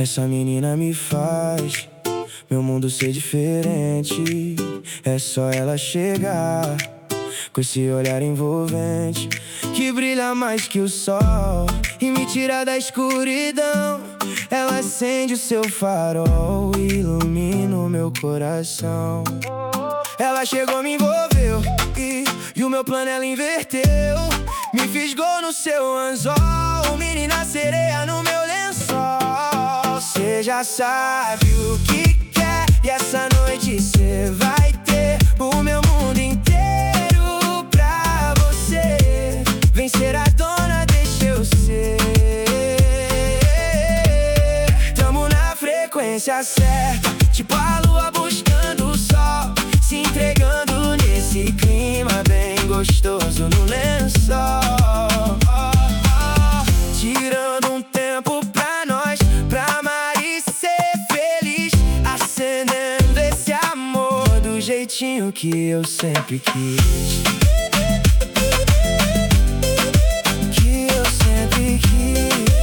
Essa menina me faz meu mundo ser diferente. É só ela chegar com esse olhar envolvente que brilha mais que o sol e me tira da escuridão. Ela acende o seu farol e ilumina o meu coração. Ela chegou, me envolveu e o meu plano ela inverteu. Me fisgou no seu anzol, menina sereia no meu lençol. Cê já sabe o que quer e essa noite cê vai ter o meu mundo inteiro pra você. Vem ser a dona, deixa eu ser. Tamo na frequência certa, tipo a lua buscando o sol, se entregando nesse clima bem gostoso no lençol. Tirando um tempo pra nós, pra amar e ser feliz, acendendo esse amor do jeitinho que eu sempre quis. Que eu sempre quis.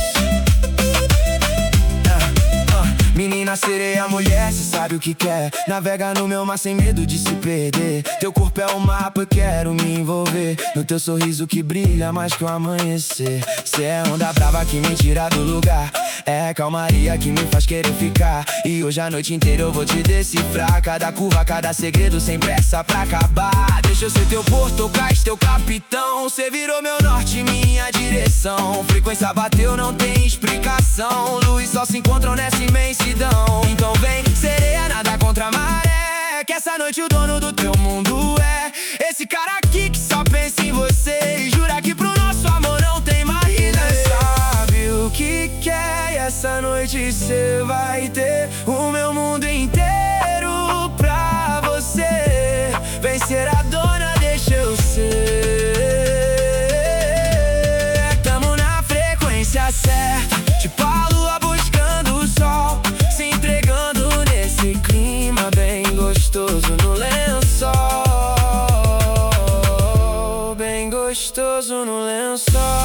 Menina sereia, mulher, cê sabe o que quer. Navega no meu mar sem medo de se perder. Teu corpo é o mapa, eu quero me envolver no teu sorriso que brilha mais que o amanhecer. Cê é onda brava que me tira do lugar, é calmaria que me faz querer ficar. E hoje a noite inteira eu vou te decifrar, cada curva, cada segredo sem pressa pra acabar. Deixa eu ser teu porto-cais, teu capitão. Cê virou meu norte, minha direção. Frequência bateu, não tem explicação. Luz e sol se encontram nessa imensidão. Então vem, sereia, nada contra a maré, que essa noite o dono do teu mundo é esse cara aqui que só pensa em você e jura que pro nosso amor não tem mais ida. Sabe o que quer e essa noite cê vai ter o meu mundo inteiro pra você. Vem ser a dona, deixa eu ser. Tamo na frequência certa, tipo a lua buscando o sol, se entregando nesse clima bem gostoso no lençol. Bem gostoso no lençol.